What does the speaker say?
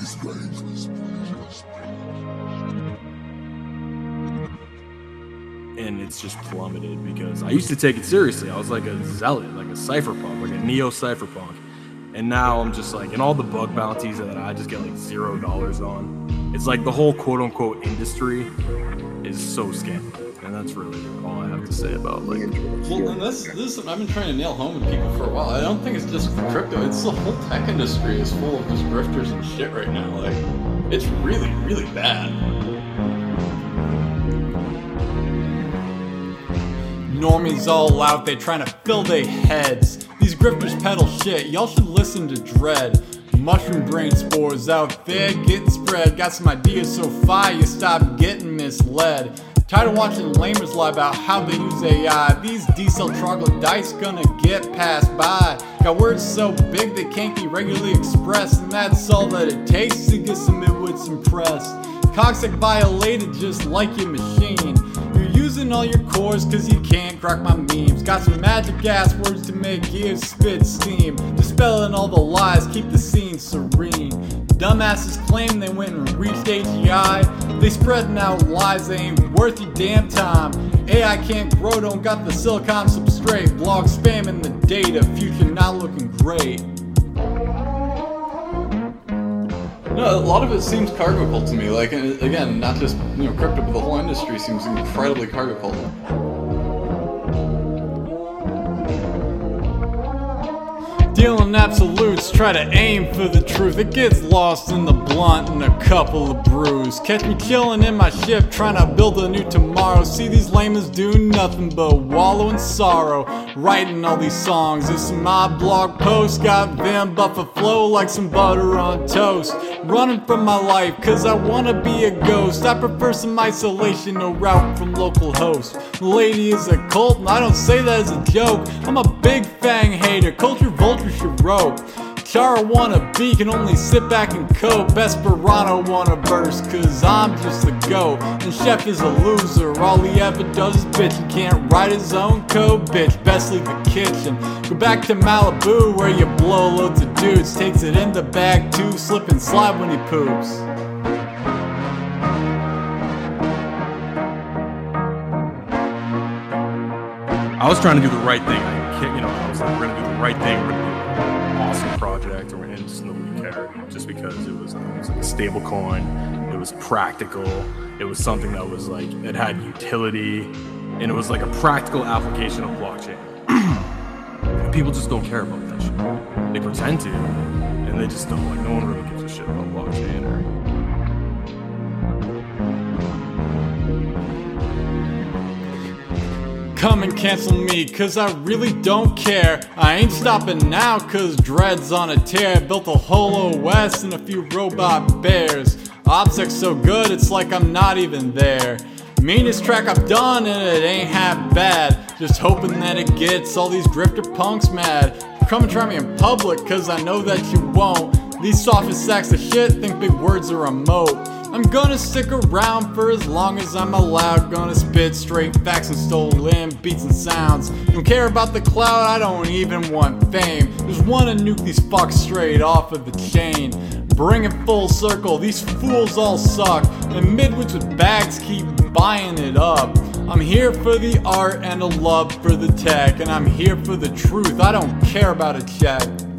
And it's just plummeted because I used to take it seriously. I was like a zealot, like a cypherpunk, like a neo cypherpunk. And now I'm just like, and all the bug bounties that I just get like $0 on. It's like the whole quote unquote industry is so scammy. And that's really all I have to say about like. Well, and this I've been trying to nail home to people for a while. I don't think it's just for crypto. It's the whole tech industry is full of just grifters and shit right now. Like, it's really, really bad. Normies all out there trying to fill their heads. These grifters peddle shit, y'all should listen to Dread. Mushroom brain spores out there getting spread. Got some ideas so fire you stop getting misled. Tired of watching lamers lie about how they use AI. These D-cell troglodytes gonna get passed by. Got words so big they can't be regularly expressed, and that's all that it takes to get some midwits impressed. Toxic violated just like your machine. You're using all your cores cause you can't crack my memes. Got some magic ass words to make ears spit steam. Dispelling all the lies, keep the scene serene. Dumbasses claim they went and reached AGI. They spreading out lies, they ain't worth your damn time. AI can't grow, don't got the silicon substrate. Blog spamming the data, future not looking great. No, a lot of it seems cargo cult to me. Like, again, not just crypto, but the whole industry seems incredibly cargo cult. Dealing absolutes, try to aim for the truth. It gets lost in the blunt and a couple of brews. Catch me chilling in my ship, trying to build a new tomorrow. See these lamers do nothing but wallow in sorrow. Writing all these songs, this is my blog post. Got them buffer flow like some butter on toast. Running from my life, cause I wanna be a ghost. I prefer some isolation, no route from local host. The lady is a cult, and I don't say that as a joke. I'm a big fang hater, culture vulture should rope. Chara wanna be, can only sit back and cope. Esperanto wanna burst, cause I'm just the GOAT. And Chef is a loser, all he ever does is bitch. He can't write his own code, bitch. Best leave the kitchen. Go back to Malibu, where you blow loads of dudes. Takes it in the bag too, slip and slide when he poops. I was trying to do the right thing. I was like, we're gonna do the right thing. We're gonna do an awesome project, and just nobody cared. Just because it was like a stable coin, it was practical, it was something that was like it had utility, and it was like a practical application of blockchain. And people just don't care about that shit. They pretend to, and they just don't. Like, no one really gives a shit about blockchain or. Come and cancel me, cause I really don't care. I ain't stopping now, cause Dread's on a tear. Built a whole OS and a few robot bears. OPSEC's so good, it's like I'm not even there. Meanest track I've done, and it ain't half bad. Just hoping that it gets all these grifter punks mad. Come and try me in public, cause I know that you won't. These softest sacks of shit think big words are a moat. I'm gonna stick around for as long as I'm allowed. Gonna spit straight facts and stolen beats and sounds. Don't care about the cloud, I don't even want fame. Just wanna nuke these fucks straight off of the chain. Bring it full circle, these fools all suck. And midwits with bags keep buying it up. I'm here for the art and a love for the tech. And I'm here for the truth, I don't care about a check.